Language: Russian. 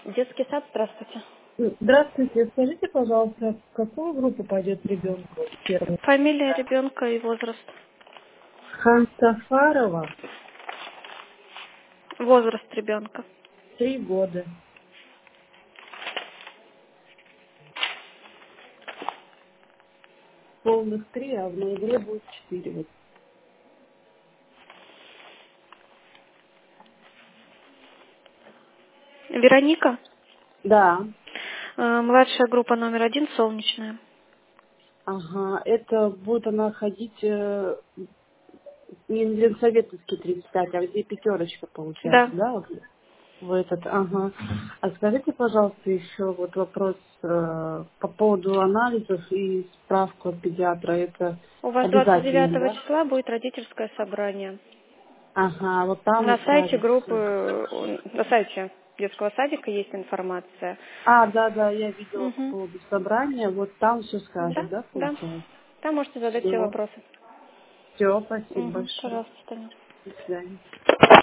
Детский сад, здравствуйте. Здравствуйте. Скажите, пожалуйста, в какую группу пойдет ребенок первый? Фамилия ребенка и возраст. Хансафарова, Возраст ребенка. 3 года. Полных 3, а в ноябре будет 4. Вот. Вероника. Да. Младшая группа номер 1, солнечная. Ага. Это будет она ходить не на Ленсоветовский 35, а где пятерочка получается, Да. да? Вот в этот, ага. А скажите, пожалуйста, еще вот вопрос по поводу анализов и справку от педиатра. Это У вас обязательно, 29 да? числа будет родительское собрание. Ага, вот там и На сайте скажешь группы, всё. на сайте детского садика есть информация. А, да, да, я видела по Угу. поводу собрания. Вот там все Да, скажут, да, да. получается? Там можете задать все Все. вопросы. Все, спасибо Угу. большое. Пожалуйста, Таня. До свидания.